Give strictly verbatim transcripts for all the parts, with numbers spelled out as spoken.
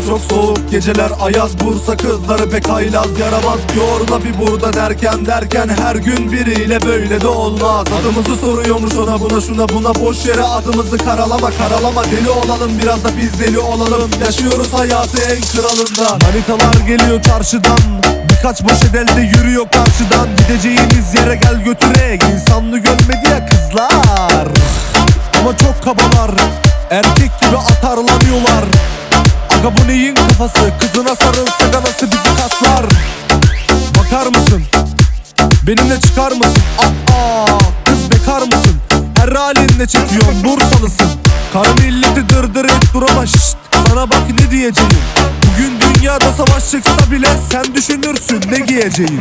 çok soğuk geceler, ayaz. Bursa kızları pek haylaz, yaramaz. Bir orada bir burada derken derken her gün biriyle böyle de olmaz. Adımızı soruyormuş ona buna şuna buna, boş yere adımızı karalama karalama. Deli olalım biraz da biz deli olalım, yaşıyoruz hayatı en kralından. Manitalar geliyor çarşıdan, birkaç boş elde yürüyor karşıdan. Gideceğimiz yere gel götürek, insanlı görmedi ya kızlar. Ama çok kabalar, erkek gibi atarlanıyorlar. Aga bu neyin kafası, kızına sarılsa anası bizi katlar. Bakar mısın, benimle çıkar mısın? Aa, kız bekar mısın? Her halinle çekiyorsun, Bursalısın. Kara milleti dırdır et dur ama şşt, sana bak ne diyeceğim. Bugün dünyada savaş çıksa bile sen düşünürsün ne giyeceğim.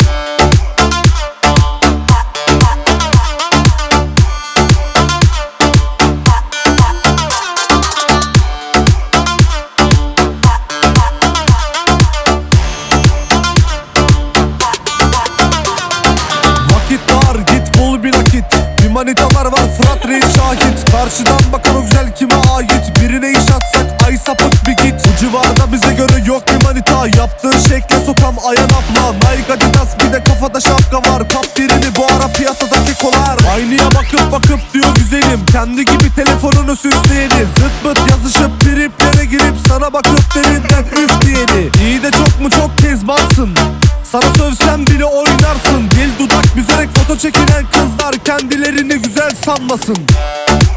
Manitalar var, Fırat Reis şahit. Karşıdan bakan o güzel kime ait? Birine iş atsak ay sapık bir git. Bu civarda bize göre yok bir manita, yaptığın şekle sokam ayan abla. Nike Adidas bir de kafada şapka var. Kap birini bu ara piyasada kekolar. Aynaya bakıp bakıp diyor güzelim, kendi gibi telefonunu süsleyeni. Zıt pıt yazışıp triplere girip sana bakıp derinden üf diyeni. İyi de çok mu çok kezbansın, sana sövsem bile oynarsın. Dil dudak büzerek foto çekilen kızlar kendilerini güzel sanmasın.